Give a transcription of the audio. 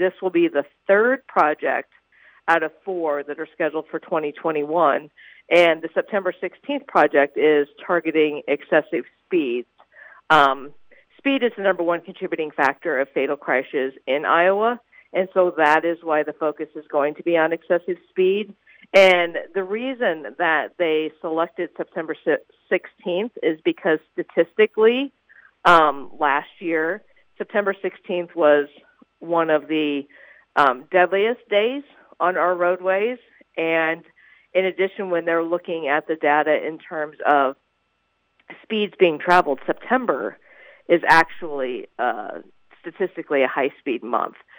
this will be the third project out of 4 that are scheduled for 2021. And the September 16th project is targeting excessive speeds. Speed is the number one contributing factor of fatal crashes in Iowa, and so that is why the focus is going to be on excessive speed. And the reason that they selected September 16th is because statistically, last year, September 16th was one of the deadliest days on our roadways. And in addition, when they're looking at the data in terms of speeds being traveled, September is actually statistically a high-speed month.